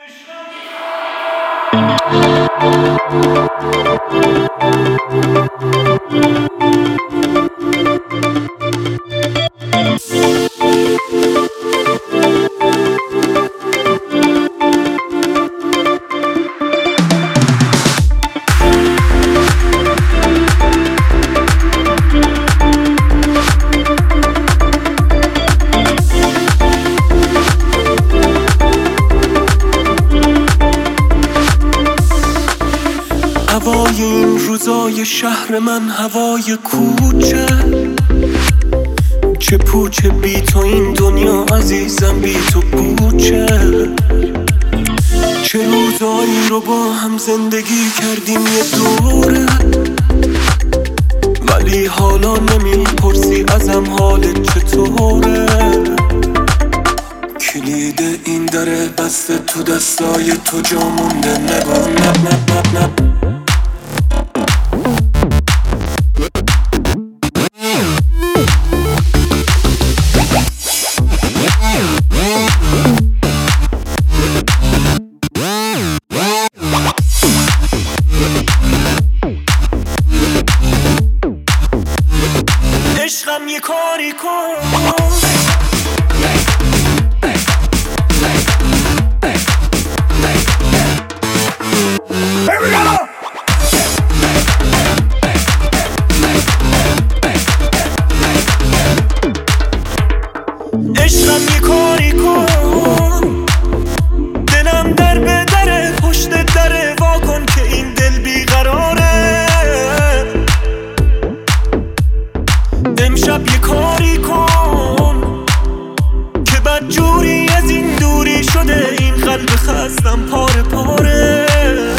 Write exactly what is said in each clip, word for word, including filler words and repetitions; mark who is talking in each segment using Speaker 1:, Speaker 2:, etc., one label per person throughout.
Speaker 1: هوای این روزای شهر من، هوای کوچه، چه پوچه بی تو این دنیا عزیزم، بی تو پوچه. چه روزایی رو با هم زندگی کردیم یه دوره، ولی حالا نمیپرسی ازم حالت چطوره. کلید این دره بسته تو دستای تو، جا مونده نبا نب نب نب نب. عشقم یه کاری کن، عشقم یه کاری کن، دلم در به دره، پشت دره وا کن که این دل بیقراره. امشب یه کاری کن که بدجوری از این دوری شده، این قلب خستم پاره پاره.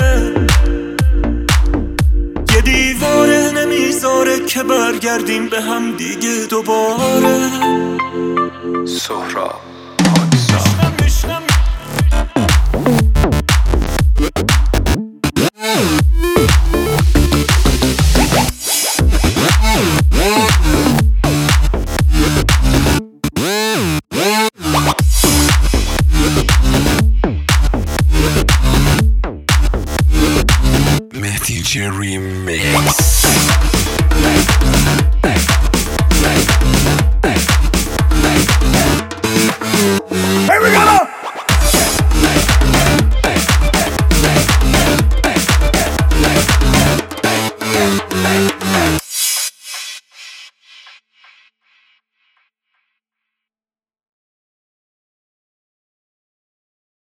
Speaker 1: یه دیواره نمیذاره که برگردیم به هم دیگه دوباره.
Speaker 2: سهراب Mehdi J Remix.